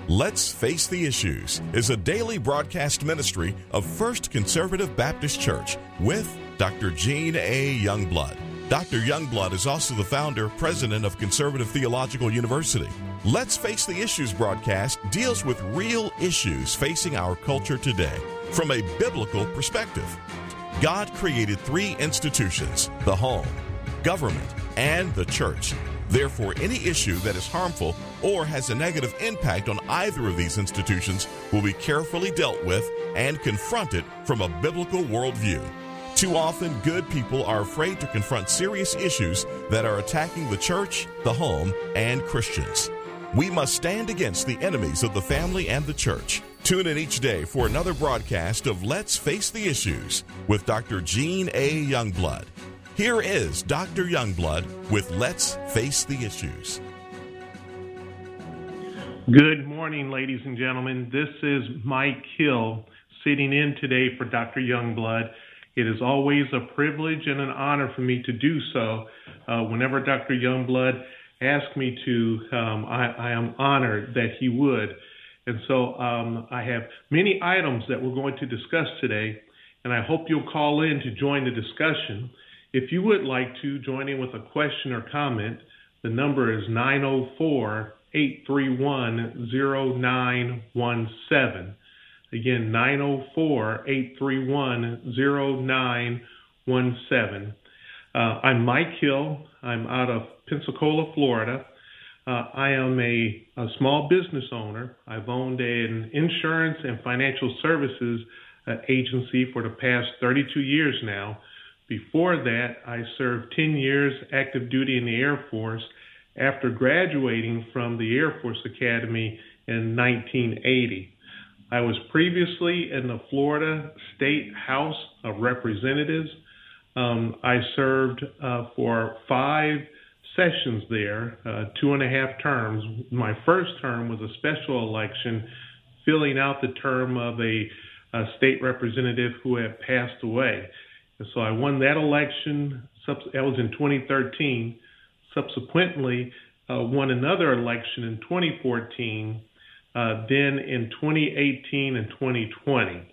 Let's Face the Issues is a daily broadcast ministry of First Conservative Baptist Church with Dr. Gene A. Youngblood. Dr. Youngblood is also the founder, president of Conservative Theological University. Let's Face the Issues broadcast deals with real issues facing our culture today from a biblical perspective. God created three institutions: the home, government, and the church. Therefore, any issue that is harmful or has a negative impact on either of these institutions will be carefully dealt with and confronted from a biblical worldview. Too often, good people are afraid to confront serious issues that are attacking the church, the home, and Christians. We must stand against the enemies of the family and the church. Tune in each day for another broadcast of Let's Face the Issues with Dr. Gene A. Youngblood. Here is Dr. Youngblood with Let's Face the Issues. Good morning, ladies and gentlemen. This is Mike Hill sitting in today for Dr. Youngblood. It is always a privilege and an honor for me to do so. Whenever Dr. Youngblood asks me to, I am honored that he would. And so I have many items that we're going to discuss today, and I hope you'll call in to join the discussion. If you would like to join in with a question or comment, the number is 904-831-0917. Again, 904-831-0917. I'm Mike Hill. I'm out of Pensacola, Florida. I am a small business owner. I've owned an insurance and financial services agency for the past 32 years now. Before that, I served 10 years active duty in the Air Force after graduating from the Air Force Academy in 1980. I was previously in the Florida State House of Representatives. I served for 5 sessions there, 2.5 terms. My first term was a special election, filling out the term of a state representative who had passed away. And so I won that election. That was in 2013. Subsequently, won another election in 2014, then in 2018 and 2020.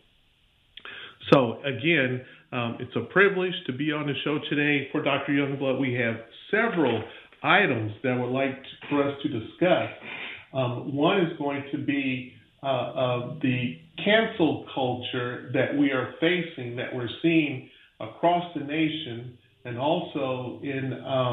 So again, it's a privilege to be on the show today for Dr. Youngblood. We have several items that I would like for us to discuss. One is going to be the cancel culture that we are facing, that we're seeing across the nation, and also in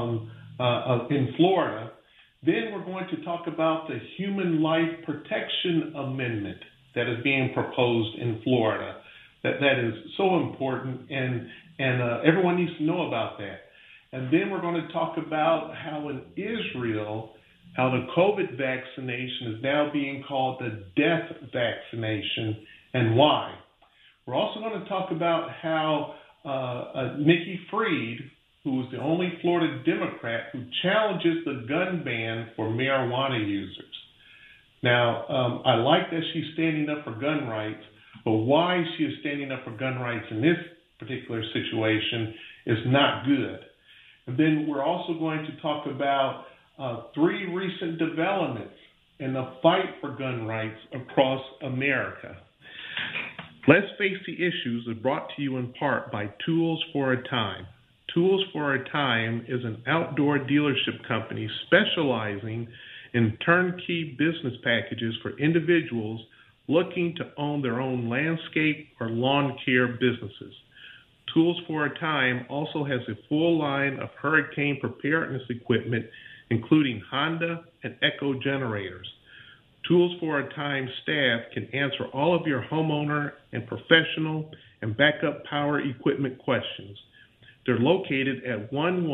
Florida. Then we're going to talk about the Human Life Protection Amendment that is being proposed in Florida. That is so important, and everyone needs to know about that. And then we're going to talk about how in Israel, how the COVID vaccination is now being called the death vaccination, and why. We're also going to talk about how Nikki Fried, who is the only Florida Democrat who challenges the gun ban for marijuana users. Now, I like that she's standing up for gun rights, but why she is standing up for gun rights in this particular situation is not good. And then we're also going to talk about 3 recent developments in the fight for gun rights across America. Let's Face the Issues is brought to you in part by Tools for a Time. Tools for a Time is an outdoor dealership company specializing in turnkey business packages for individuals looking to own their own landscape or lawn care businesses. Tools for a Time also has a full line of hurricane preparedness equipment, including Honda and Echo generators. Tools for a Time staff can answer all of your homeowner and professional and backup power equipment questions. They're located at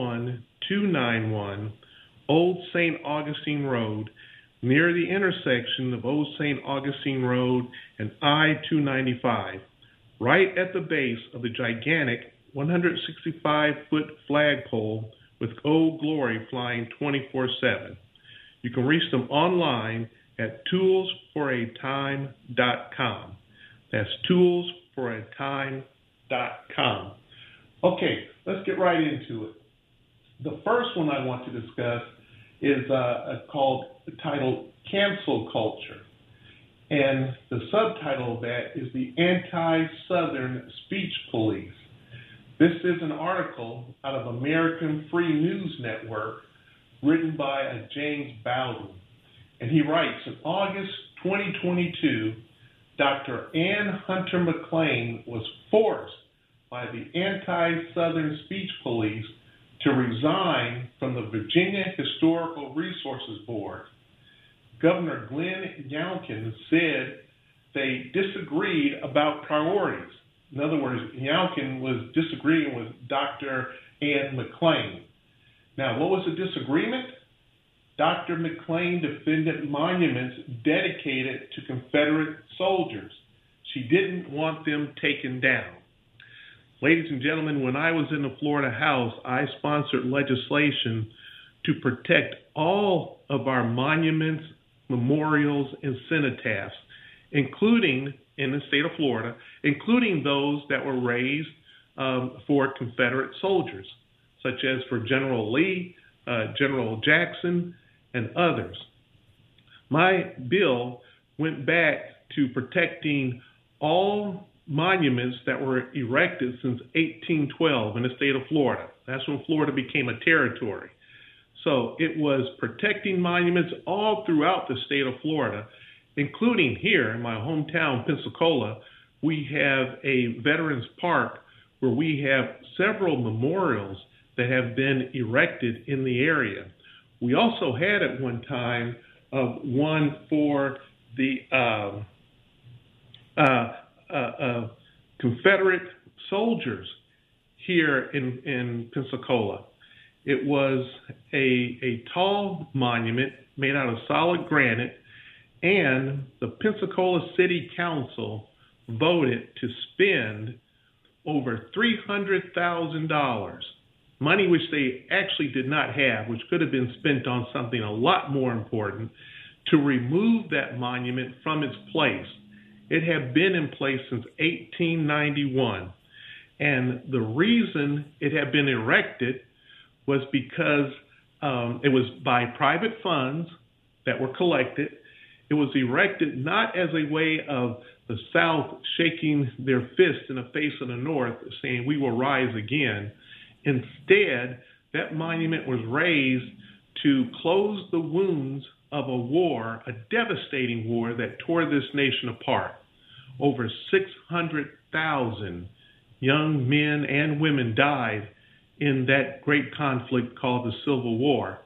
11291 Old St. Augustine Road, near the intersection of Old St. Augustine Road and I-295, right at the base of the gigantic 165-foot flagpole with Old Glory flying 24/7. You can reach them online at toolsforatime.com. That's toolsforatime.com. Okay, let's get right into it. The first one I want to discuss is titled Cancel Culture. And the subtitle of that is the Anti-Southern Speech Police. This is an article out of American Free News Network written by James Bowden. And he writes, in August 2022, Dr. Ann Hunter McClain was forced by the Anti-Southern Speech Police to resign from the Virginia Historical Resources Board. Governor Glenn Youngkin said they disagreed about priorities. In other words, Youngkin was disagreeing with Dr. Ann McClain. Now, what was the disagreement? Dr. McClain defended monuments dedicated to Confederate soldiers. She didn't want them taken down. Ladies and gentlemen, when I was in the Florida House, I sponsored legislation to protect all of our monuments, memorials, and cenotaphs, including in the state of Florida, including those that were raised for Confederate soldiers, such as for General Lee, General Jackson, and others. My bill went back to protecting all monuments that were erected since 1812 in the state of Florida. That's when Florida became a territory. So it was protecting monuments all throughout the state of Florida, including here in my hometown, Pensacola. We have a Veterans Park where we have several memorials that have been erected in the area. We also had at one time one for the Confederate soldiers here in Pensacola. It was a tall monument made out of solid granite, and the Pensacola City Council voted to spend over $300,000, money which they actually did not have, which could have been spent on something a lot more important, to remove that monument from its place. It had been in place since 1891, and the reason it had been erected was because it was by private funds that were collected. It was erected not as a way of the South shaking their fist in the face of the North, saying, "We will rise again." Instead, that monument was raised to close the wounds of a war, a devastating war that tore this nation apart. Over 600,000 young men and women died in that great conflict called the Civil War.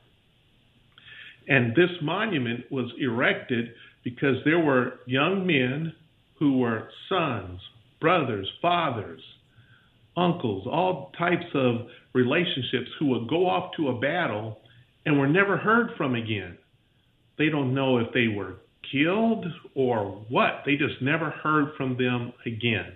And this monument was erected because there were young men who were sons, brothers, fathers, uncles, all types of relationships who would go off to a battle and were never heard from again. They don't know if they were killed or what. They just never heard from them again.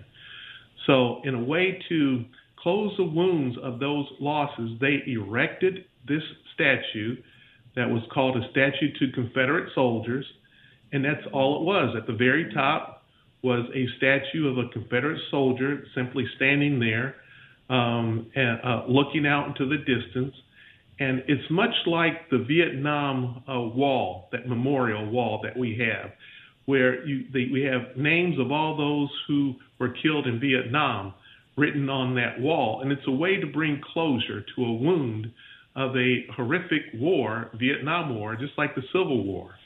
So in a way to close the wounds of those losses, they erected this statue that was called a statue to Confederate soldiers, and that's all it was. At the very top was a statue of a Confederate soldier simply standing there and looking out into the distance. And it's much like the Vietnam wall, that memorial wall that we have, where we have names of all those who were killed in Vietnam written on that wall. And it's a way to bring closure to a wound of a horrific war, Vietnam War, just like the Civil War.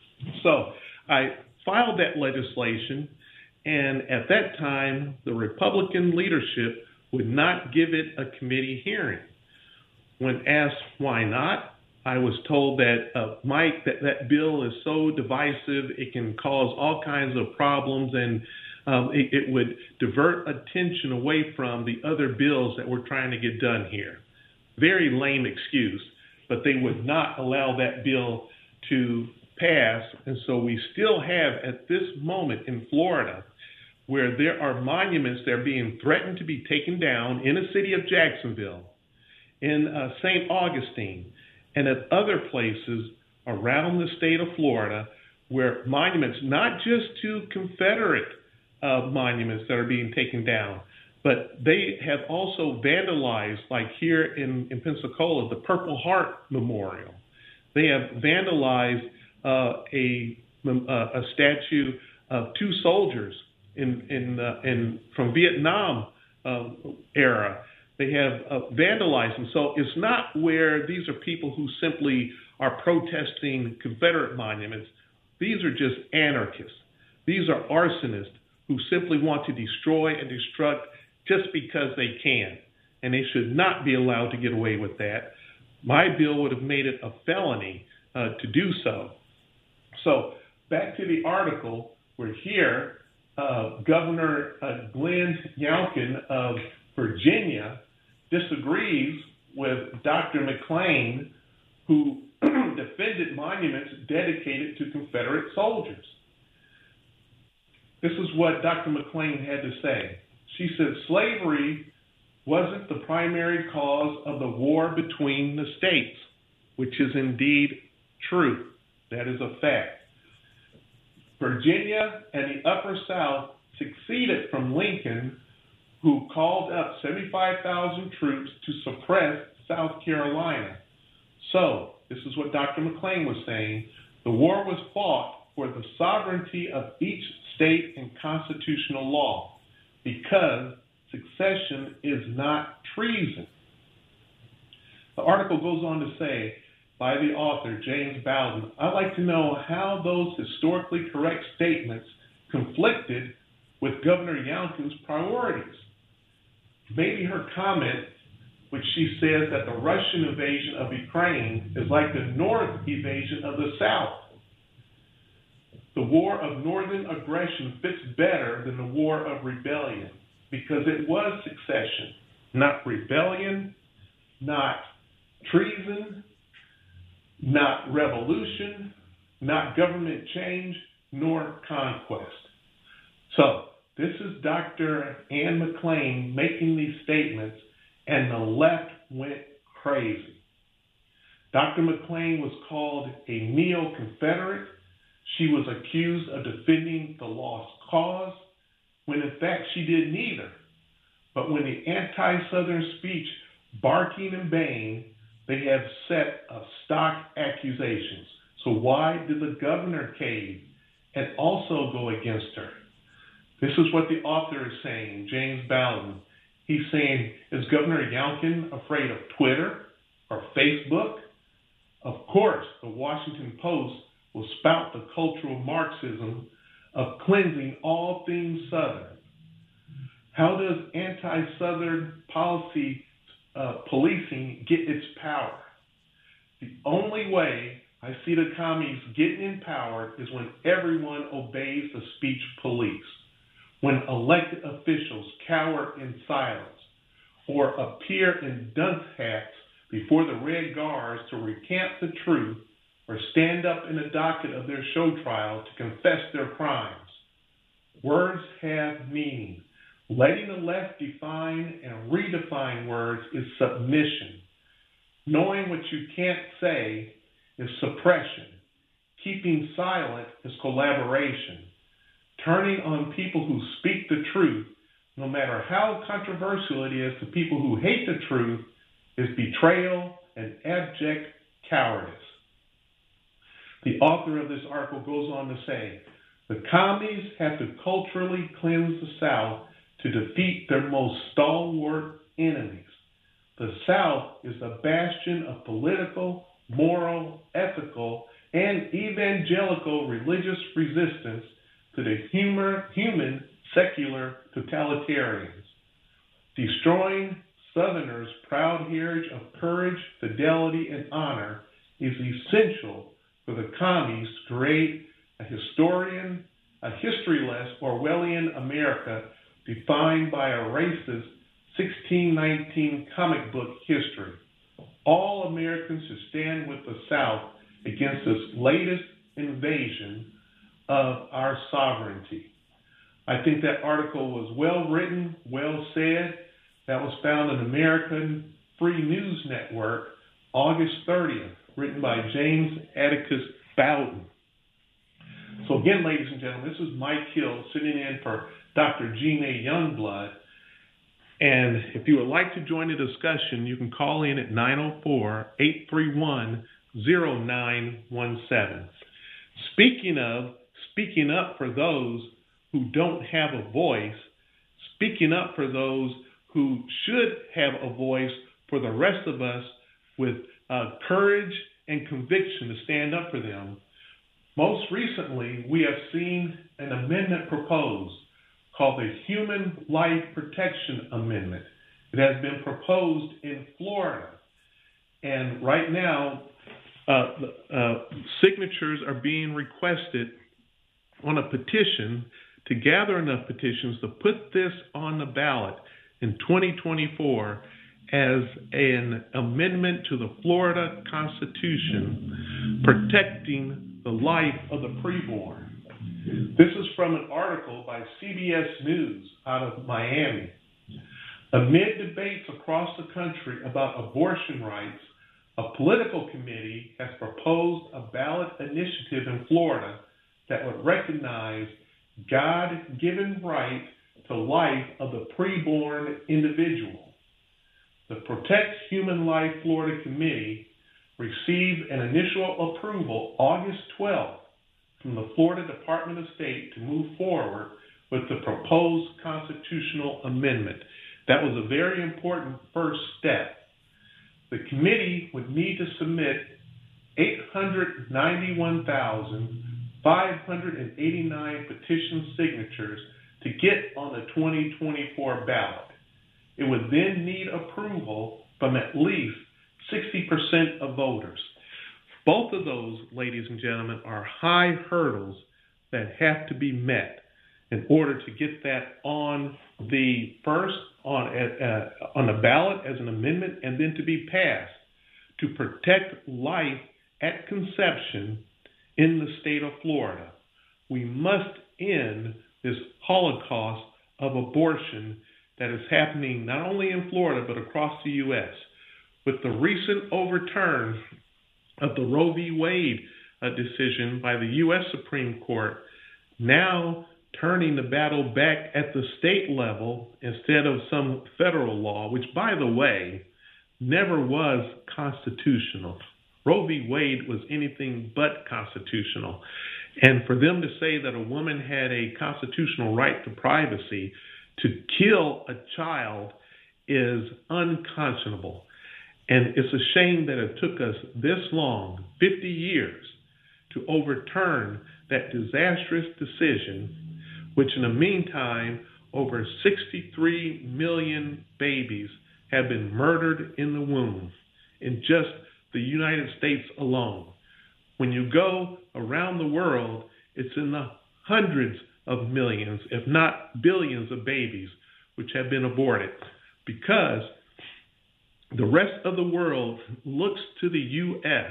So I filed that legislation, and at that time, the Republican leadership would not give it a committee hearing. When asked why not, I was told that, Mike, that bill is so divisive, it can cause all kinds of problems, and it would divert attention away from the other bills that we're trying to get done here. Very lame excuse, but they would not allow that bill to pass. And so we still have, at this moment in Florida, where there are monuments that are being threatened to be taken down in the city of Jacksonville, in St. Augustine, and at other places around the state of Florida, where monuments, not just to Confederate monuments that are being taken down, but they have also vandalized, like here in Pensacola, the Purple Heart Memorial. They have vandalized a statue two soldiers from Vietnam era. They have vandalized them. So it's not where these are people who simply are protesting Confederate monuments. These are just anarchists. These are arsonists who simply want to destroy and destruct just because they can. And they should not be allowed to get away with that. My bill would have made it a felony to do so. So back to the article, we're here. Governor Glenn Youngkin of Virginia disagrees with Dr. McClain, who defended monuments dedicated to Confederate soldiers. This is what Dr. McClain had to say. She said slavery wasn't the primary cause of the war between the states, which is indeed true. That is a fact. Virginia and the Upper South succeeded from Lincoln, who called up 75,000 troops to suppress South Carolina. So, this is what Dr. McClain was saying. The war was fought for the sovereignty of each state and constitutional law, because secession is not treason. The article goes on to say, by the author, James Bowden, I'd like to know how those historically correct statements conflicted with Governor Youngkin's priorities. Maybe her comment, which she says that the Russian invasion of Ukraine is like the North invasion of the South. The war of northern aggression fits better than the war of rebellion, because it was succession, not rebellion, not treason, not revolution, not government change, nor conquest. So this is Dr. Ann McClain making these statements, and the left went crazy. Dr. McClain was called a neo-Confederate. She was accused of defending the lost cause, when in fact she did neither. But when the anti-Southern speech barking and baying, they have set of stock accusations. So why did the governor cave and also go against her? This is what the author is saying, James Bowden. He's saying, is Governor Youngkin afraid of Twitter or Facebook? Of course, the Washington Post will spout the cultural Marxism of cleansing all things Southern. How does anti-Southern policy policing get its power? The only way I see the commies getting in power is when everyone obeys the speech police, when elected officials cower in silence or appear in dunce hats before the Red Guards to recant the truth or stand up in the docket of their show trial to confess their crimes. Words have meaning. Letting the left define and redefine words is submission. Knowing what you can't say is suppression. Keeping silent is collaboration. Turning on people who speak the truth, no matter how controversial it is to people who hate the truth, is betrayal and abject cowardice. The author of this article goes on to say, the commies have to culturally cleanse the South to defeat their most stalwart enemies. The South is the bastion of political, moral, ethical, and evangelical religious resistance to the human secular totalitarians. Destroying Southerners' proud heritage of courage, fidelity, and honor is essential for the commies to create a historyless Orwellian America defined by a racist 1619 comic book history. All Americans should stand with the South against this latest invasion of our sovereignty. I think that article was well written, well said. That was found in American Free News Network, August 30th, written by James Atticus Bowden. So again, ladies and gentlemen, this is Mike Hill sitting in for Dr. Gene A. Youngblood. And if you would like to join the discussion, you can call in at 904-831-0917. Speaking of speaking up for those who don't have a voice, speaking up for those who should have a voice for the rest of us with courage and conviction to stand up for them. Most recently, we have seen an amendment proposed called the Human Life Protection Amendment. It has been proposed in Florida. And right now, signatures are being requested on a petition to gather enough petitions to put this on the ballot in 2024 as an amendment to the Florida Constitution protecting the life of the preborn. This is from an article by CBS News out of Miami. Amid debates across the country about abortion rights, a political committee has proposed a ballot initiative in Florida that would recognize God-given right to life of the preborn individual. The Protect Human Life Florida Committee received an initial approval August 12th from the Florida Department of State to move forward with the proposed constitutional amendment. That was a very important first step. The committee would need to submit 891,589 petition signatures to get on the 2024 ballot. It would then need approval from at least 60% of voters. Both of those, ladies and gentlemen, are high hurdles that have to be met in order to get that on the ballot as an amendment and then to be passed to protect life at conception in the state of Florida. We must end this holocaust of abortion that is happening not only in Florida but across the U.S. With the recent overturn of the Roe v. Wade decision by the U.S. Supreme Court, now turning the battle back at the state level instead of some federal law, which, by the way, never was constitutional. Roe v. Wade was anything but constitutional. And for them to say that a woman had a constitutional right to privacy to kill a child is unconscionable. And it's a shame that it took us this long, 50 years, to overturn that disastrous decision, which in the meantime, over 63 million babies have been murdered in the womb in just the United States alone. When you go around the world, it's in the hundreds of millions, if not billions of babies which have been aborted, because the rest of the world looks to the U.S.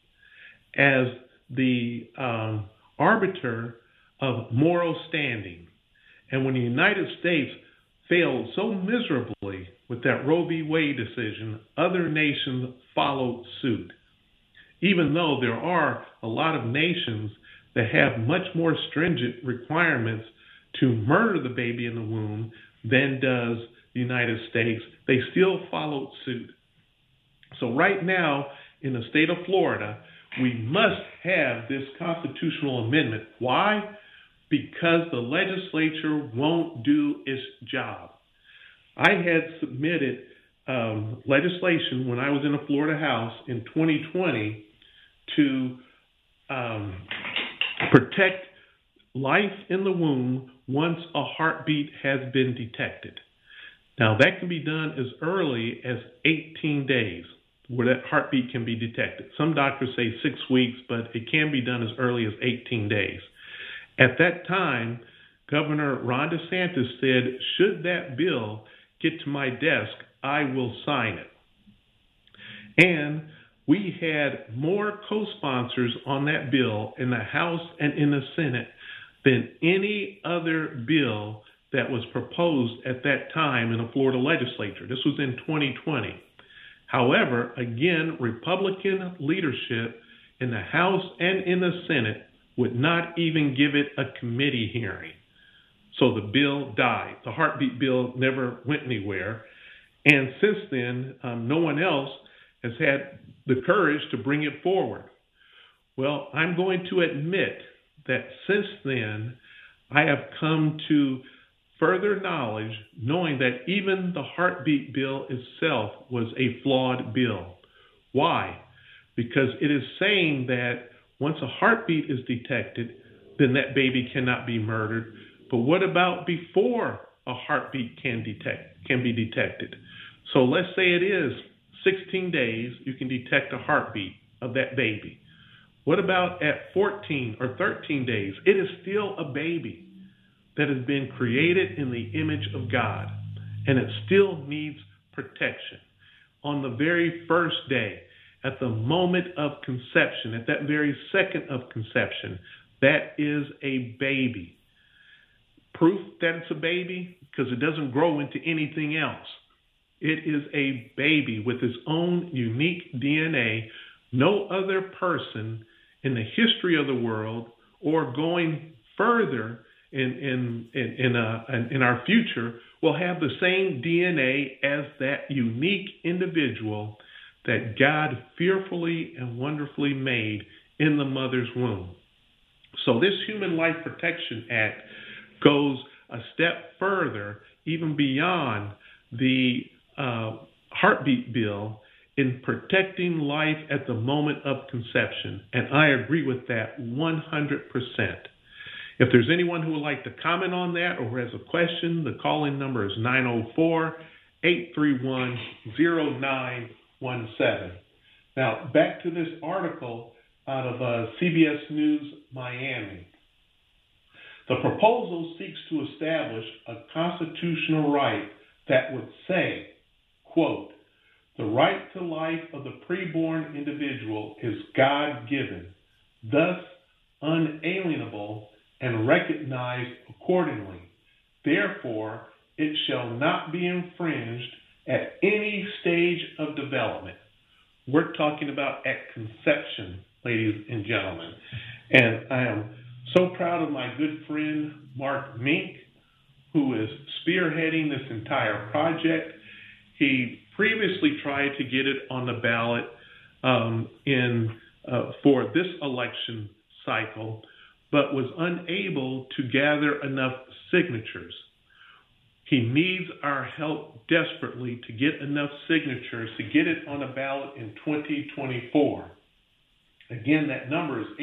as the arbiter of moral standing. And when the United States failed so miserably with that Roe v. Wade decision, other nations followed suit. Even though there are a lot of nations that have much more stringent requirements to murder the baby in the womb than does the United States, they still followed suit. So right now, in the state of Florida, we must have this constitutional amendment. Why? Because the legislature won't do its job. I had submitted legislation when I was in the Florida House in 2020 to protect life in the womb once a heartbeat has been detected. Now, that can be done as early as 18 days, where that heartbeat can be detected. Some doctors say 6 weeks, but it can be done as early as 18 days. At that time, Governor Ron DeSantis said, should that bill get to my desk, I will sign it. And we had more co-sponsors on that bill in the House and in the Senate than any other bill that was proposed at that time in the Florida legislature. This was in 2020. However, again, Republican leadership in the House and in the Senate would not even give it a committee hearing. So the bill died. The heartbeat bill never went anywhere. And since then, no one else has had the courage to bring it forward. Well, I'm going to admit that since then I have come to further knowledge, knowing that even the heartbeat bill itself was a flawed bill. Why? Because it is saying that once a heartbeat is detected, then that baby cannot be murdered. But what about before a heartbeat can be detected? So let's say it is 16 days, you can detect a heartbeat of that baby. What about at 14 or 13 days? It is still a baby that has been created in the image of God, and it still needs protection. On the very first day, at the moment of conception, at that very second of conception, that is a baby. Proof that it's a baby, because it doesn't grow into anything else. It is a baby with its own unique DNA. No other person in the history of the world, or going further in our future, will have the same DNA as that unique individual that God fearfully and wonderfully made in the mother's womb. So this Human Life Protection Act goes a step further, even beyond the heartbeat bill, in protecting life at the moment of conception. And I agree with that 100%. If there's anyone who would like to comment on that or who has a question, the call-in number is 904-831-0917. Now, back to this article out of CBS News Miami. The proposal seeks to establish a constitutional right that would say, quote, "The right to life of the preborn individual is God-given, thus unalienable and recognized accordingly. Therefore, it shall not be infringed at any stage of development." We're talking about at conception, ladies and gentlemen. And I am so proud of my good friend, Mark Mink, who is spearheading this entire project. He previously tried to get it on the ballot for this election cycle, but was unable to gather enough signatures. He needs our help desperately to get enough signatures to get it on a ballot in 2024. Again, that number is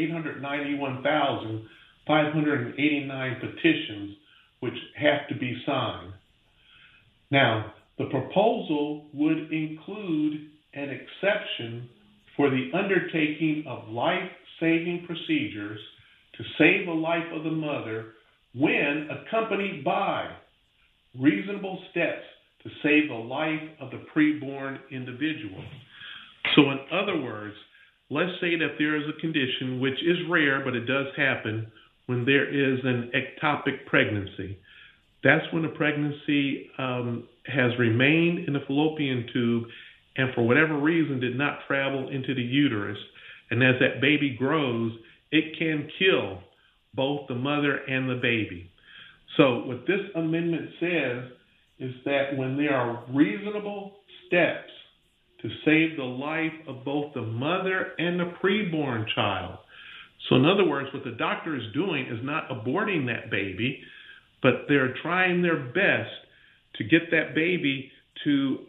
891,589 petitions which have to be signed. Now, the proposal would include an exception for the undertaking of life-saving procedures to save the life of the mother when accompanied by reasonable steps to save the life of the preborn individual. So in other words, let's say that there is a condition, which is rare, but it does happen, when there is an ectopic pregnancy. That's when the pregnancy has remained in the fallopian tube and for whatever reason did not travel into the uterus. And as that baby grows, it can kill both the mother and the baby. So what this amendment says is that when there are reasonable steps to save the life of both the mother and the preborn child. So in other words, what the doctor is doing is not aborting that baby, but they're trying their best to get that baby to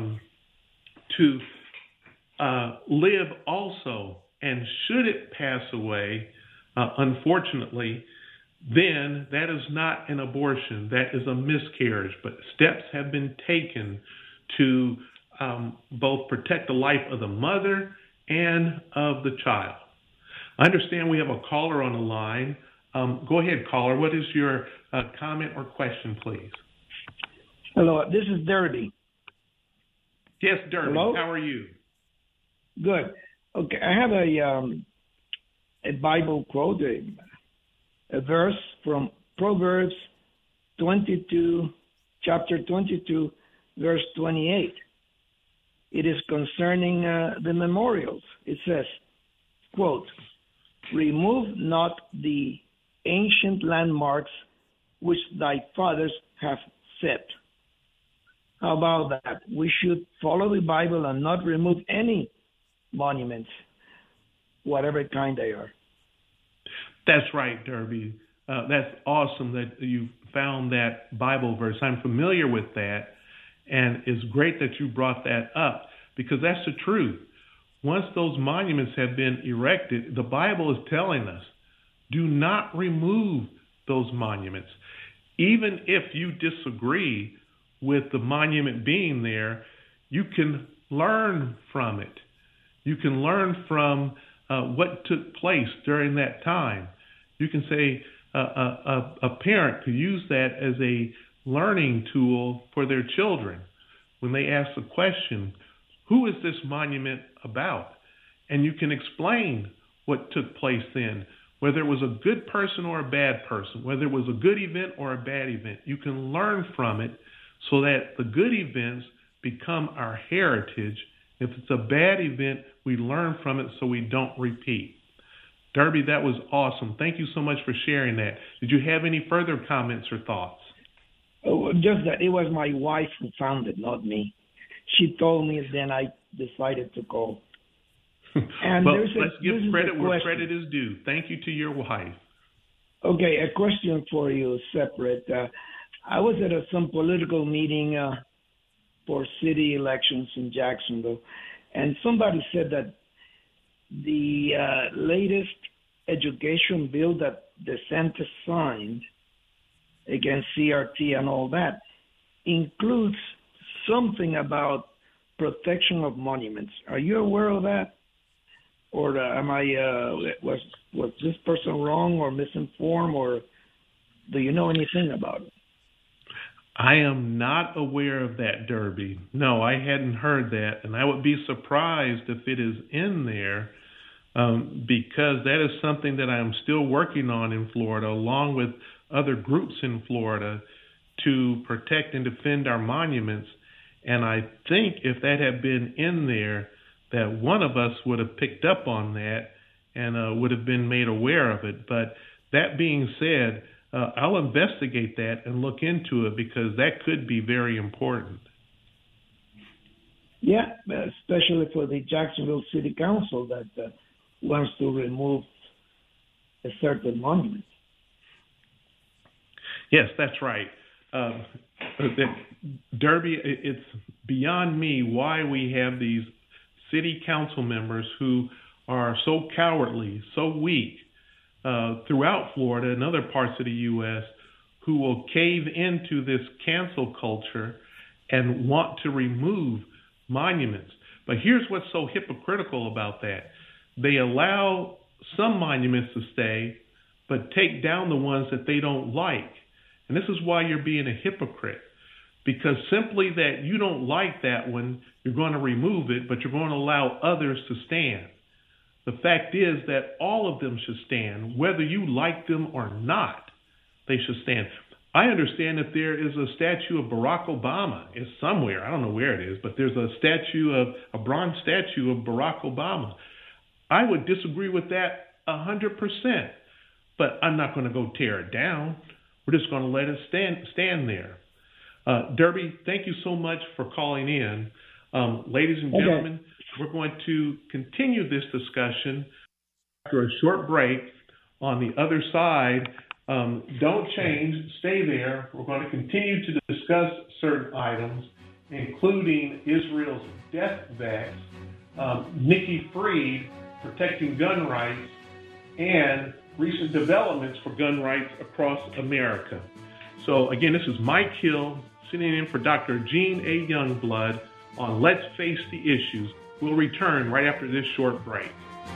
live also. And should it pass away, unfortunately, then that is not an abortion. That is a miscarriage. But steps have been taken to both protect the life of the mother and of the child. I understand we have a caller on the line. Go ahead, caller. What is your comment or question, please? Hello, this is Derby. Yes, Derby. Hello? How are you? Good. Okay, I have a Bible quote, a verse from Proverbs 22, chapter 22, verse 28. It is concerning the memorials. It says, quote, "Remove not the ancient landmarks which thy fathers have set." How about that? We should follow the Bible and not remove any monuments, whatever kind they are. That's right, Derby. That's awesome that you found that Bible verse. I'm familiar with that, and it's great that you brought that up because that's the truth. Once those monuments have been erected, the Bible is telling us, do not remove those monuments. Even if you disagree with the monument being there, you can learn from it. You can learn from what took place during that time. You can say a parent could use that as a learning tool for their children when they ask the question, who is this monument about? And you can explain what took place then, whether it was a good person or a bad person, whether it was a good event or a bad event. You can learn from it so that the good events become our heritage. If it's a bad event, we learn from it so we don't repeat. Derby, that was awesome. Thank you so much for sharing that. Did you have any further comments or thoughts? Oh, just that it was my wife who found it, not me. She told me, and then I decided to call. And well, let's give credit where credit is due. Thank you to your wife. Okay, a question for you separate. I was at some political meeting for city elections in Jacksonville, and somebody said that the latest education bill that DeSantis signed against CRT and all that includes something about protection of monuments. Are you aware of that? Or am I was this person wrong or misinformed, or do you know anything about it? I am not aware of that, Derby. No, I hadn't heard that, and I would be surprised if it is in there because that is something that I am still working on in Florida, along with other groups in Florida, to protect and defend our monuments. And I think if that had been in there, that one of us would have picked up on that and would have been made aware of it. But that being said, I'll investigate that and look into it because that could be very important. Yeah, especially for the Jacksonville City Council that wants to remove a certain monument. Yes, that's right. Derby, it's beyond me why we have these city council members who are so cowardly, so weak throughout Florida and other parts of the U.S. who will cave into this cancel culture and want to remove monuments. But here's what's so hypocritical about that. They allow some monuments to stay, but take down the ones that they don't like. And this is why you're being a hypocrite. Because simply that you don't like that one, you're going to remove it, but you're going to allow others to stand. The fact is that all of them should stand, whether you like them or not, they should stand. I understand that there is a statue of Barack Obama. It's somewhere. I don't know where it is, but there's a bronze statue of Barack Obama. I would disagree with that 100%, but I'm not going to go tear it down. We're just going to let it stand there. Derby, thank you so much for calling in. Ladies and gentlemen, we're going to continue this discussion after a short break. On the other side, don't change, stay there. We're going to continue to discuss certain items, including Israel's death vax, Nikki Fried protecting gun rights, and recent developments for gun rights across America. So again, this is Mike Hill sitting in for Dr. Gene A. Youngblood on Let's Face the Issues. We'll return right after this short break.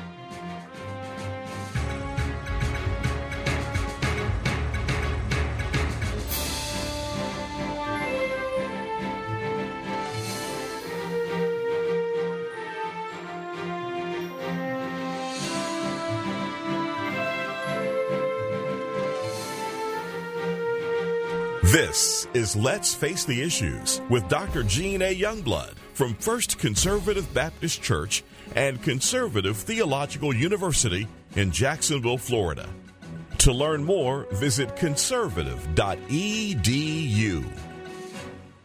This is Let's Face the Issues with Dr. Gene A. Youngblood from First Conservative Baptist Church and Conservative Theological University in Jacksonville, Florida. To learn more, visit conservative.edu.